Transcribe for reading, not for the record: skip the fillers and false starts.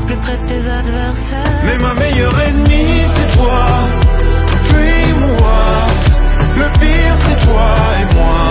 plus près de tes adversaires. Mais ma meilleure ennemie c'est toi. Fuis-moi. Le pire c'est toi et moi.